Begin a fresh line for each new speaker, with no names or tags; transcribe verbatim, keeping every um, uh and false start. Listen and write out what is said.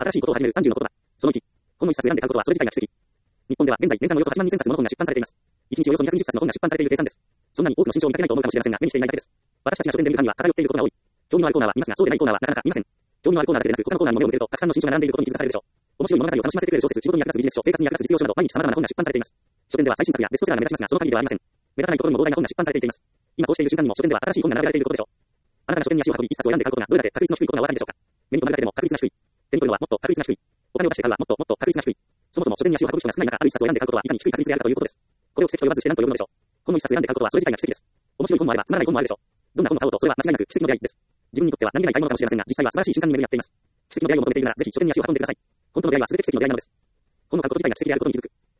新しいことを始めるさんじゅうの言葉。そのいち。本の一冊選んで買うことはそれ自体が奇跡。日本では現在年間およそはちまんにせんさつもの本が出版されています。いちにちおよそにひゃくにじゅっさつの本が出版されている計算です。そんなに多くの新書を見かけないと思うかもしれませんが、目にしていないだけです。私たちが書店で見るからには偏っていることが多い。興味のあるコーナーは見ますが、そうでないコーナーはなかなか見ません。興味のあるコーナーだけでなく、他のコーナーにも目を向けると、たくさんの新書が並んでいることに気づかされるでしょう。面白い物語を楽しませてくれる小説、仕事に役立つビジネス書、生活に役立つ実用書など、毎日様々な本が出版されています。書店では最新作やベストセラーが目立ちますが、その限りではありません。目立たないところにも膨大な本が出版されています。今こうしている瞬間にも書店では新しい本が並べられていることでしょう。あなたが書店に足を運び、一冊を選んで買うことがどれだけ確率の低いことがお分かりでしょうか。目に留まるだけでも確率が低い。手に取るのはもっと確率が低い。お金を出して買うはもっともっと確率が低い。そもそも書店に足を運ぶ人が少ない中、ある一冊を選んで買うことはいかに低い確率であるかということです。これを奇跡と呼ばずして何と呼ぶのでしょう。本の一冊選んで買うことはそれ自体が奇跡です。面白い本もあればつまらない本もあるでしょう。どんな本を買おうとそれは間違いなく奇跡の出会いです。自分にとっては何気ない買い物かもしれませんが、実際は素晴らしい瞬間に巡り合っています。奇跡の出会いを求めているなら、ぜひ書店に足を運んでください。本当の出会いは全て奇跡の出会いなのです。本を買うこと自体が奇跡であることに気づく。